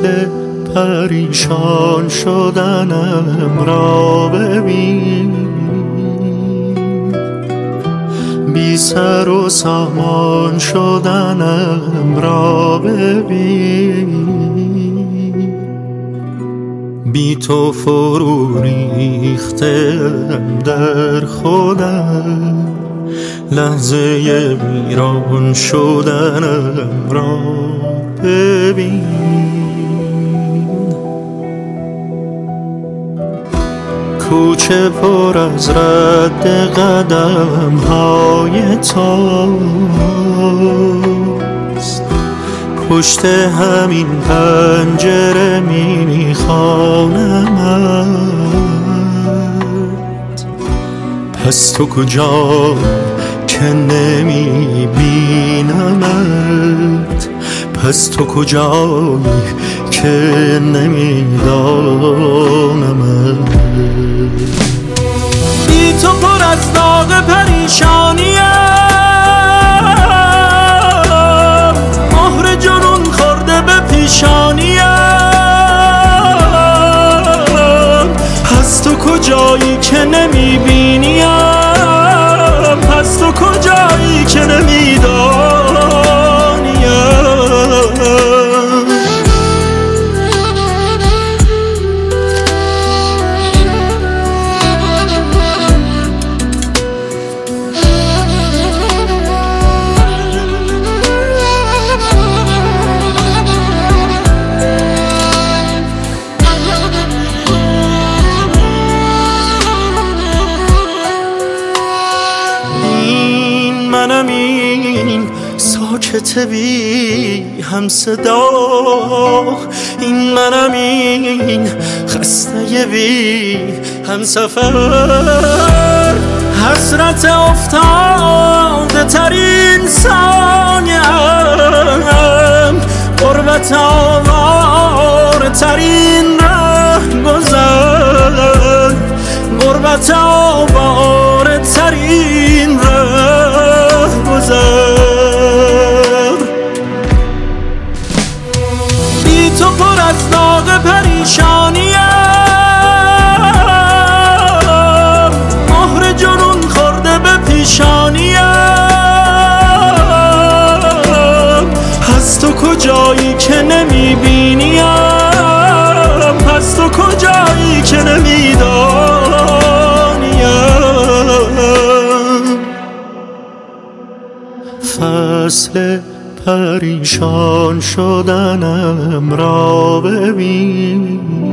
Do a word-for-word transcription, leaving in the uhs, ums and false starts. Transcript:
فصل پریشان شدنم را ببین، بی سر و سامان شدنم را ببین، بی تو فرو ریختم در خودم، لحظه ویران شدنم را ببین. کوچه پر از رد قدم های تاست، پشت همین پنجره میخوانمت. پس تو کجا که نمی بینمت، پس تو کجایی که نمی دانمت. بی تو پر از داغ پریشانیم، مهر جنون خورده به پیشانیم. پس تو کجایی که نمی بینیم، پس تو کجایی که نمی دانیم. منم این ساکت بی هم صدا، این منم این خسته بی هم سفر. حسرت افتاده ترین ثانیم، غربت آواره ترین ره گذر، غربت آواره ترین ره گذر. بی تو پر از داغ پریشانیم، مهر جنون خورده به پیشانیم. پس تو کجایی که نمی بینیم، پس تو کجایی که نمی دانیم. فصل پریشان شدنم را ببین،